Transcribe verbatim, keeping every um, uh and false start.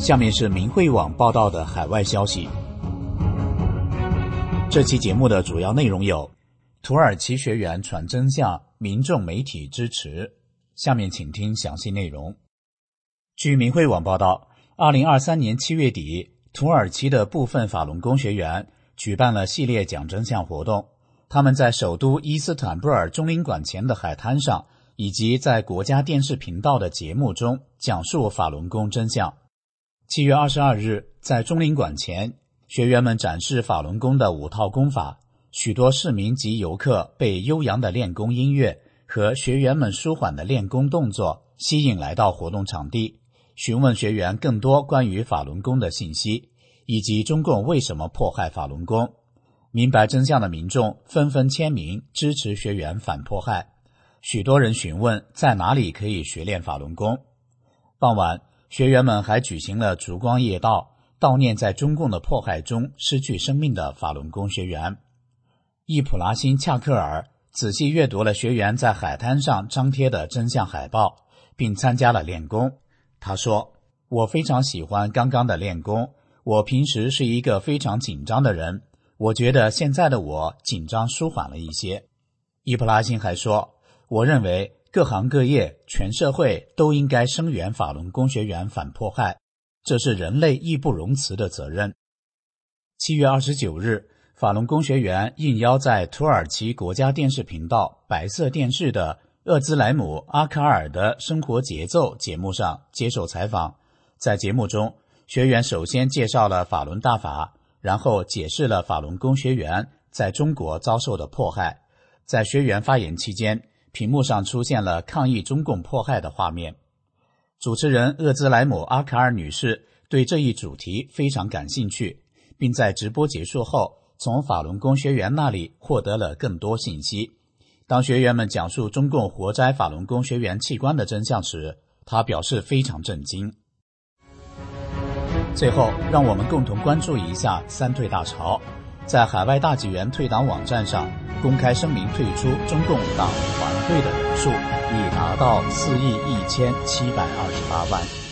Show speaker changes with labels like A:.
A: 下面是明慧网报道的海外消息。这期节目的主要内容有：土耳其学员传真相，民众媒体支持。下面请听详细内容。据明慧网报道，二零二三年七月底，土耳其的部分法轮功学员举办了系列讲真相活动。他们在首都伊斯坦布尔中领馆前的海滩上，以及在国家电视频道的节目中讲述法轮功真相。七月二十二日，在中领馆前，学员们展示法轮功的五套功法，许多市民及游客被悠扬的练功音乐和学员们舒缓的练功动作吸引来到活动场地，询问学员更多关于法轮功的信息，以及中共为什么迫害法轮功。明白真相的民众纷纷签名支持学员反迫害，许多人询问在哪里可以学练法轮功。傍晚，学员们还举行了烛光夜悼，悼念在中共的迫害中失去生命的法轮功学员。易普拉辛·恰克尔仔细阅读了学员在海滩上张贴的真相海报，并参加了练功。他说：我非常喜欢刚刚的练功，我平时是一个非常紧张的人，我觉得现在的我紧张舒缓了一些。易普拉辛还说，我认为各行各业全社会都应该声援法轮功学员反迫害，这是人类义不容辞的责任。七月二十九日，法轮功学员应邀在土耳其国家电视频道白色电视的厄兹莱姆阿卡尔的生活节奏节目上接受采访。在节目中，学员首先介绍了法轮大法，然后解释了法轮功学员在中国遭受的迫害。在学员发言期间，屏幕上出现了抗议中共迫害的画面。主持人厄兹莱姆阿卡尔女士对这一主题非常感兴趣，并在直播结束后从法轮功学员那里获得了更多信息。当学员们讲述中共活摘法轮功学员器官的真相时，她表示非常震惊。最后，让我们共同关注一下三退大潮。在海外大纪元退党网站上公开声明退出中共党团队的人数已达到四亿一千七百二十八万。